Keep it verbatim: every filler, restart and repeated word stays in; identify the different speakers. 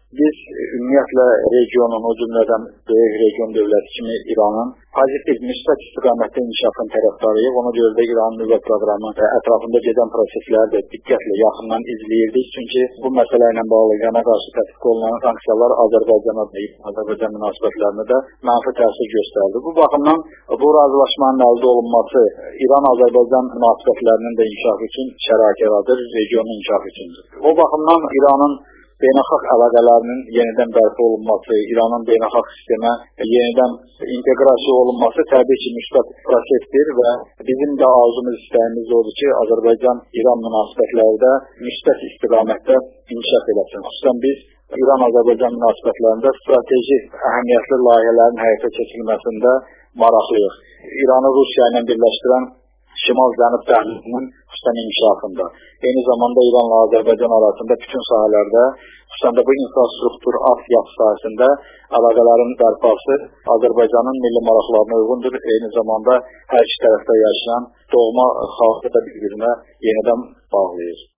Speaker 1: Biz ümumiyyətlə regionun, o cümlədən böyük region dövləti kimi İranın pozitiv müsbət istiqamətdə inkişafın tərəfdarıyıq. Ona görə də İranın nüvə proqramı və ətrafında gedən prosesləri də diqqətlə, yaxından izləyirdik. Çünki bu məsələ ilə bağlı İrana qarşı tətbiq olunan sanksiyalar Azərbaycana da, Azərbaycan münasibətlərinə də mənfi təsir göstərdi. Bu baxımdan bu razılaşmanın əldə olunması İran-Azərbaycan münasibətlərinin də inkişafı üçün şərait yaradır, regionun inkişafı üçündür. O baxımdan İranın beynəlxalq əlaqələrinin yenidən bərpa olunması, İranın beynəlxalq sistemə yenidən inteqrasiya olunması təbii ki, müsbət prosesdir və bizim də arzumuz, istəyimiz odur ki, Azərbaycan-İran münasibətləri də müsbət istiqamətdə inkişaf eləsin. Xüsusən biz İran-Azərbaycan münasibətlərində strateji əhəmiyyətli layihələrin həyata keçirilməsində maraqlıyıq. İranı Rusiya ilə birləşdirən Şimal-Cənub dəhlizinin xüsusən inkişafında, eyni zamanda İranla Azərbaycan arasında bütün sahələrdə, xüsusən də bu infrastruktur altyapı sahəsində əlaqələrin bərpası Azərbaycanın milli maraqlarına uyğundur. Eyni zamanda hər iki tərəfdə yaşayan doğma xalqı da bir-birinə yenidən bağlayır.